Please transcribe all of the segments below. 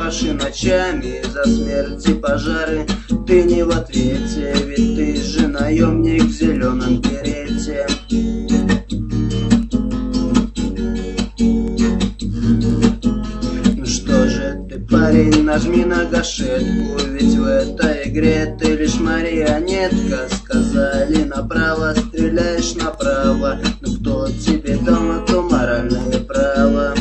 ваши ночами за смерть и пожары. Ты не в ответе, ведь ты же наемник в зеленом берете. Ну что же ты, парень, нажми на гашетку, ведь в этой игре ты лишь марионетка. Сказали направо, стреляешь направо, но кто тебе дал на то моральное право?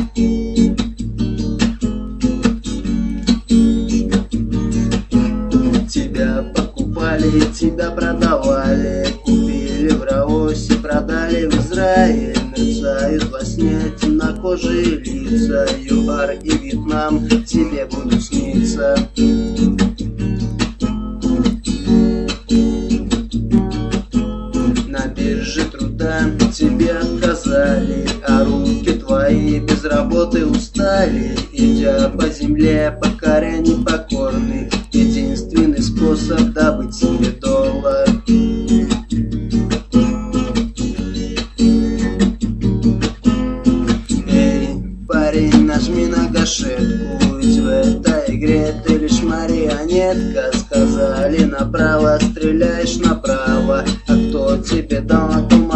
Тебя покупали, тебя продавали, купили в Раосе, продали в Израиль. Мерцают во сне темнокожие лица, ЮАР и Вьетнам тебе будут сниться. На бирже труда тебе отказали, а руки твои без работы устали. Идя по земле, покоря непокорный, единственный способ добыть себе доллар. Эй, парень, нажми на гашетку, ведь в этой игре ты лишь марионетка. Сказали направо, стреляешь направо, а кто тебе дал на том